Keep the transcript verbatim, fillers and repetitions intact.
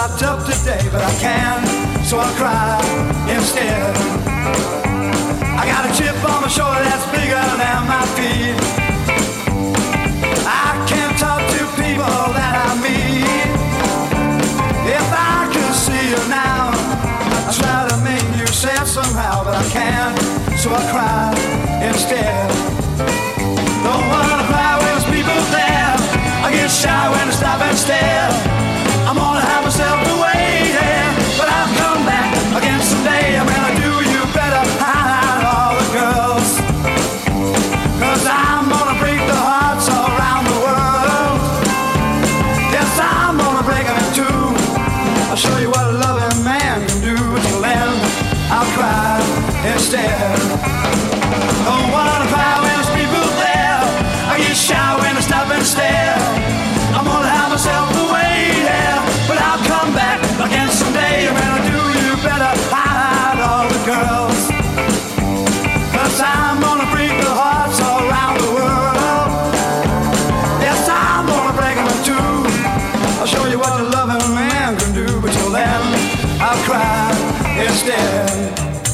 locked up today, but I can, so I cry instead. I got a chip on my shoulder that's bigger than my feet. I can't talk to people that I meet. If I could see you now, I try to make you sad somehow, but I can't, so I cry instead. Don't wanna cry when there's people there. I get shy when I stop and stare. I'm gonna have myself a way, yeah, but I'll come back again someday. I'm gonna do you better, hide all the girls, cause I'm gonna break the hearts all around the world. Yes, I'm gonna break them in two. I'll show you what a loving man can do. Till then, I'll cry instead. Don't wanna cry when there's people there. I get shy when I stop and stare. I'm gonna have myself a way, yeah, but I'll come back again someday. I'm gonna do you better, hide all the girls, cause I'm gonna break the hearts all around the world. Yes, I'm gonna break them in two. I'll show you what a loving man can do, but till then, I'll cry instead.